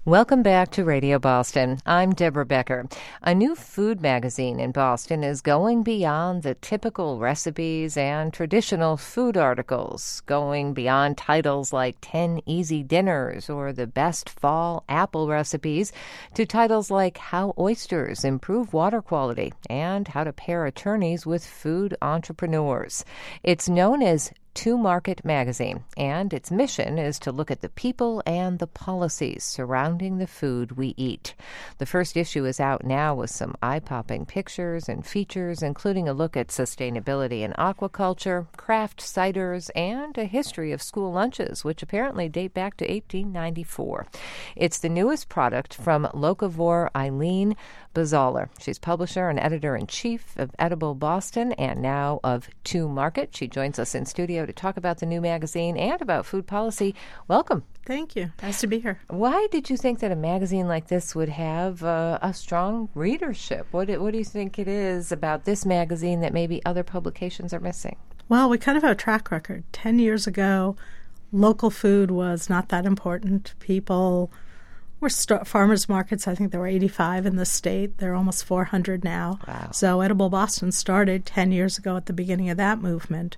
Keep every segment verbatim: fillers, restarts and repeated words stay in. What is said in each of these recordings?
Welcome back to Radio Boston. I'm Deborah Becker. A new food magazine in Boston is going beyond the typical recipes and traditional food articles, going beyond titles like ten Easy Dinners or the best fall apple recipes to titles like How Oysters Improve Water Quality and How to Pair Attorneys with Food Entrepreneurs. It's known as To Market Magazine, and its mission is to look at the people and the policies surrounding the food we eat. The first issue is out now with some eye-popping pictures and features, including a look at sustainability in aquaculture, craft ciders, and a history of school lunches, which apparently date back to eighteen ninety-four. It's the newest product from locavore Eileen Bazaler. She's publisher and editor-in-chief of Edible Boston and now of To Market. She joins us in studio to talk about the new magazine and about food policy. Welcome. Thank you. Nice to be here. Why did you think that a magazine like this would have uh, a strong readership? What do, what do you think it is about this magazine that maybe other publications are missing? Well, we kind of have a track record. Ten years ago, local food was not that important. People were st- farmers markets. I think there were eighty-five in the state. There are almost four hundred now. Wow. So Edible Boston started ten years ago at the beginning of that movement.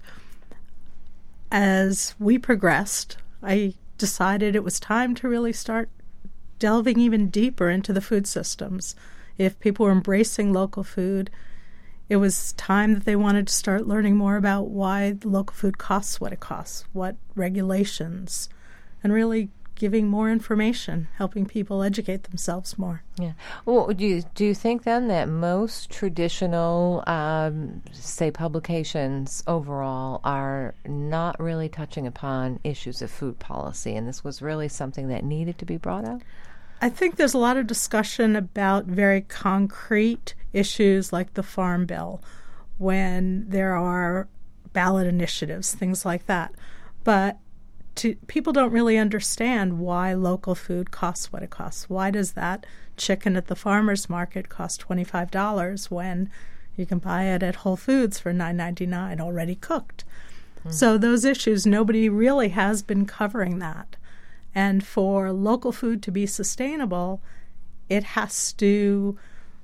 As we progressed, I decided it was time to really start delving even deeper into the food systems. If people were embracing local food, it was time that they wanted to start learning more about why the local food costs what it costs, what regulations, and really giving more information, helping people educate themselves more. Yeah. Well, do you, do you think then that most traditional, um, say, publications overall are not really touching upon issues of food policy, and this was really something that needed to be brought up? I think there's a lot of discussion about very concrete issues like the Farm Bill, when there are ballot initiatives, things like that. But To, people don't really understand why local food costs what it costs. Why does that chicken at the farmer's market cost twenty-five dollars when you can buy it at Whole Foods for nine ninety-nine already cooked? Mm. So those issues, nobody really has been covering that. And for local food to be sustainable, it has to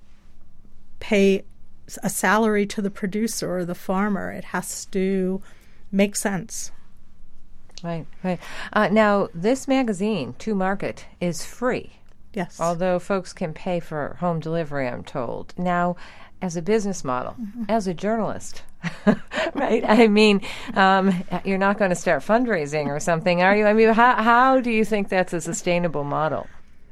pay a salary to the producer or the farmer. It has to make sense. Right, right. Uh, now, this magazine, To Market, is free. Yes. Although folks can pay for home delivery, I'm told. Now, as a business model, mm-hmm. as a journalist, right? I mean, um, you're not going to start fundraising or something, are you? I mean, how, how do you think that's a sustainable model?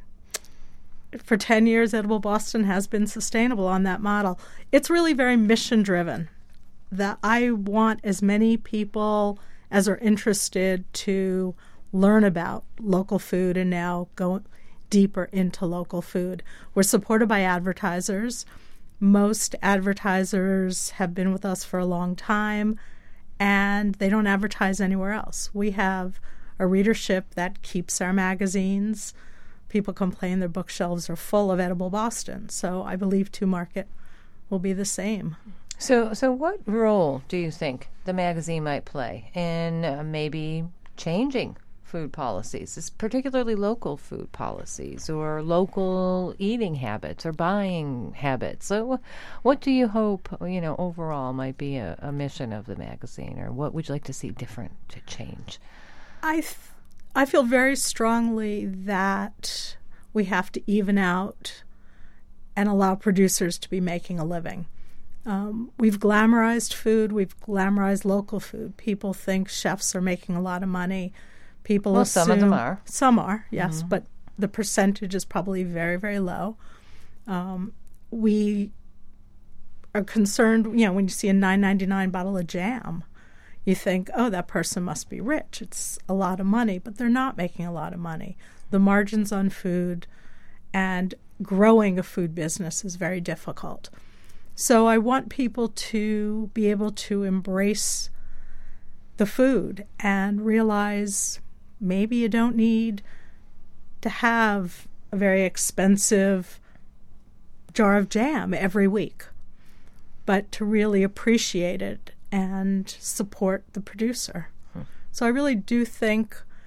For ten years, Edible Boston has been sustainable on that model. It's really very mission-driven. That I want as many people as are interested to learn about local food and now go deeper into local food. We're supported by advertisers. Most advertisers have been with us for a long time, and they don't advertise anywhere else. We have a readership that keeps our magazines. People complain their bookshelves are full of Edible Boston, so I believe To Market will be the same. So, so what role do you think the magazine might play in uh, maybe changing food policies, particularly local food policies or local eating habits or buying habits? So, what do you hope, you know, overall might be a, a mission of the magazine, or what would you like to see different to change? I, th- I feel very strongly that we have to even out and allow producers to be making a living. Um, we've glamorized food. We've glamorized local food. People think chefs are making a lot of money. People well, assume, some of them are. Some are, yes, Mm-hmm. but the percentage is probably very, very low. Um, we are concerned, you know, when you see a nine ninety-nine bottle of jam, you think, oh, that person must be rich. It's a lot of money, but they're not making a lot of money. The margins on food and growing a food business is very difficult. So I want people to be able to embrace the food and realize maybe you don't need to have a very expensive jar of jam every week, but to really appreciate it and support the producer. Hmm. So I really do think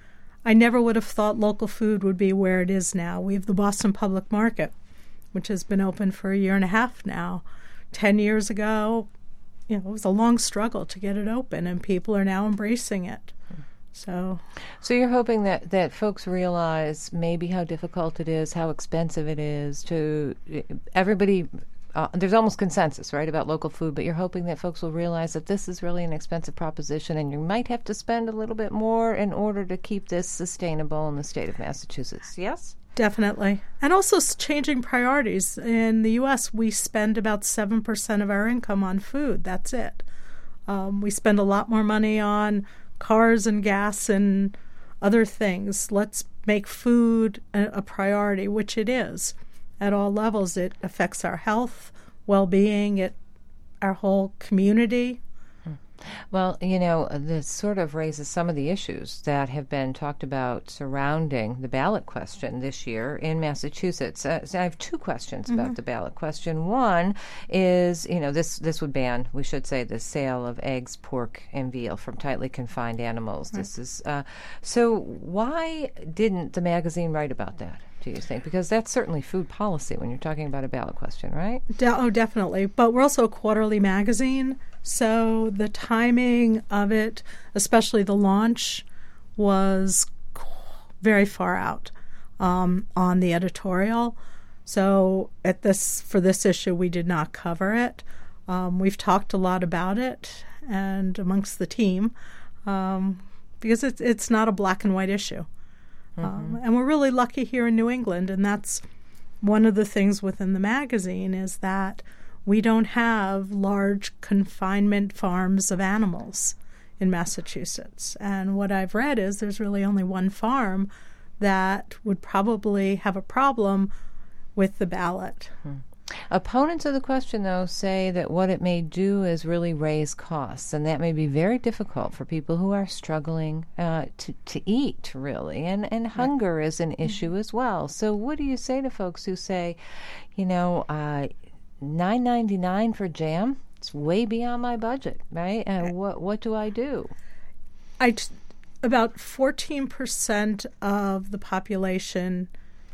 I never would have thought local food would be where it is now. We have the Boston Public Market, which has been open for a year and a half now. Ten years ago, you know, it was a long struggle to get it open, and people are now embracing it. So, so you're hoping that, that folks realize maybe how difficult it is, how expensive it is to everybody. Uh, there's almost consensus, right, about local food, but you're hoping that folks will realize that this is really an expensive proposition, and you might have to spend a little bit more in order to keep this sustainable in the state of Massachusetts. Yes? Definitely. And also changing priorities. In the U S, we spend about seven percent of our income on food. That's it. Um, we spend a lot more money on cars and gas and other things. Let's make food a, a priority, which it is. At all levels, it affects our health, well-being, it, our whole community. Well, you know, this sort of raises some of the issues that have been talked about surrounding the ballot question this year in Massachusetts. Uh, so I have two questions mm-hmm. about the ballot question. One is, you know, this, this would ban, we should say, the sale of eggs, pork, and veal from tightly confined animals. Right. This is uh, so why didn't the magazine write about that, do you think? Because that's certainly food policy when you're talking about a ballot question, right? De- oh, definitely. But we're also a quarterly magazine, so the timing of it, especially the launch, was very far out um, on the editorial. So at this for this issue, we did not cover it. Um, we've talked a lot about it and amongst the team um, because it's it's not a black and white issue. Mm-hmm. Um, and we're really lucky here in New England, and that's one of the things within the magazine is that we don't have large confinement farms of animals in Massachusetts. And what I've read is there's really only one farm that would probably have a problem with the ballot. Hmm. Opponents of the question, though, say that what it may do is really raise costs, and that may be very difficult for people who are struggling uh, to, to eat, really. And, and hunger right. is an issue mm-hmm. as well. So what do you say to folks who say, you know, uh, nine ninety-nine for jam? It's way beyond my budget, right? And uh, what what do I do? I t- about fourteen percent of the population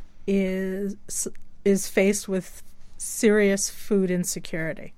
is is faced with serious food insecurity.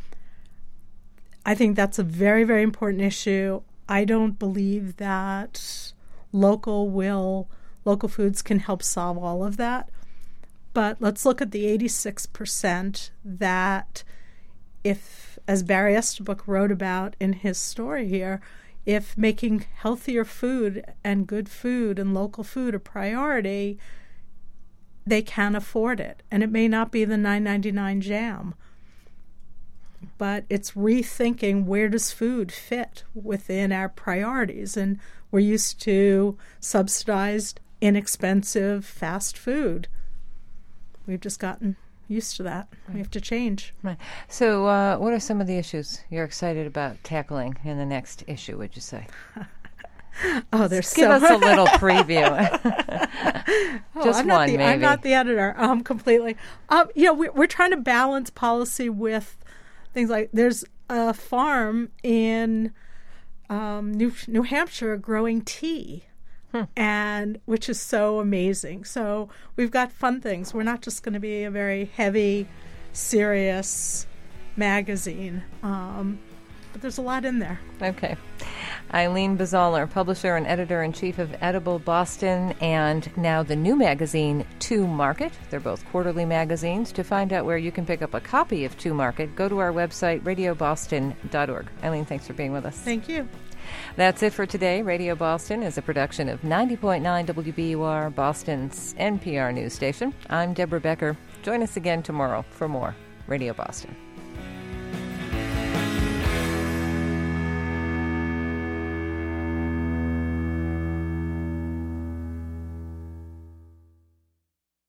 I think that's a very, very important issue. I don't believe that local will local foods can help solve all of that. But let's look at the eighty-six percent that if, as Barry Estabrook wrote about in his story here, if making healthier food and good food and local food a priority, they can afford it. And it may not be the nine ninety-nine jam, but it's rethinking where does food fit within our priorities. And we're used to subsidized, inexpensive, fast food. We've just gotten used to that. Right. We have to change. Right. So uh, what are some of the issues you're excited about tackling in the next issue, would you say? Oh, there's Give so us a little preview. oh, Just I'm one, the, maybe. I'm not the editor, um, completely. Um, you know, we, we're trying to balance policy with things like there's a farm in um, New New Hampshire growing tea. Hmm. And which is so amazing. So we've got fun things. We're not just going to be a very heavy, serious magazine. Um, but there's a lot in there. Okay. Eileen Bazaler, publisher and editor-in-chief of Edible Boston, and now the new magazine, To Market. They're both quarterly magazines. To find out where you can pick up a copy of To Market, go to our website, radio boston dot org. Eileen, thanks for being with us. Thank you. That's it for today. Radio Boston is a production of ninety point nine W B U R, Boston's N P R news station. I'm Deborah Becker. Join us again tomorrow for more Radio Boston.